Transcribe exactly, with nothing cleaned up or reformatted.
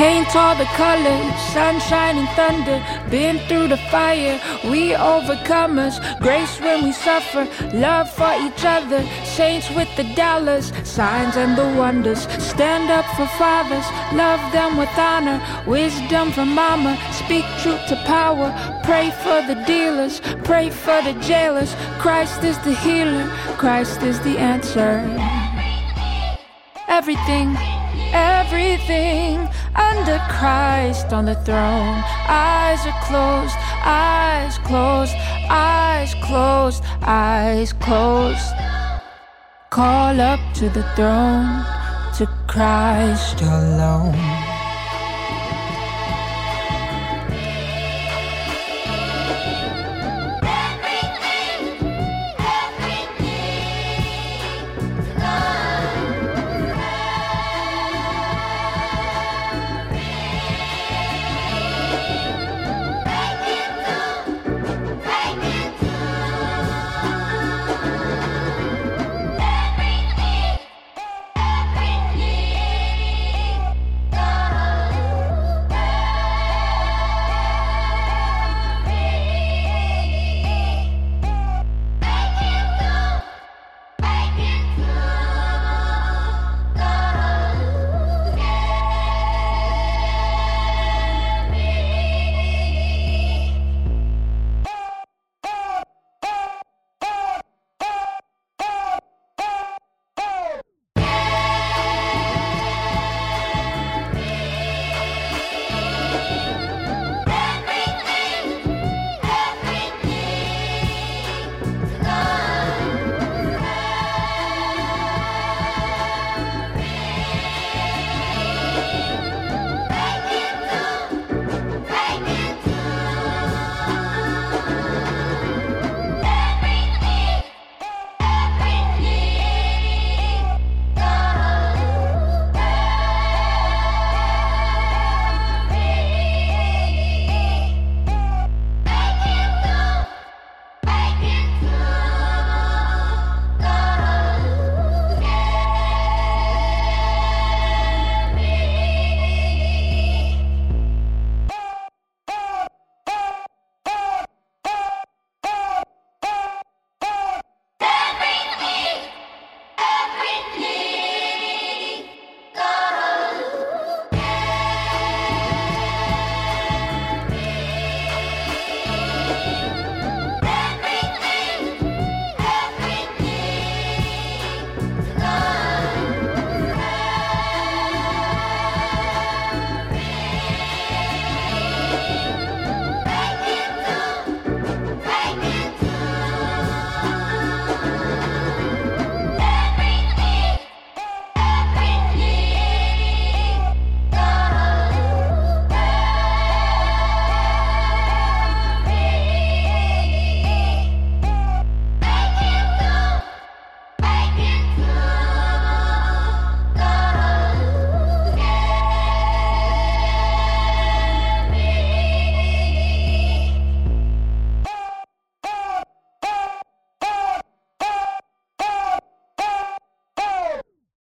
Paint all the colors, sunshine and thunder. Been through the fire, we overcomers. Grace when we suffer, love for each other. Saints with the dollars, signs and the wonders. Stand up for fathers, love them with honor. Wisdom from mama, speak truth to power. Pray for the dealers, pray for the jailers. Christ is the healer, Christ is the answer. Everything, everything under Christ on the throne. Eyes are closed, eyes closed, eyes closed, eyes closed. Call up to the throne, to Christ alone.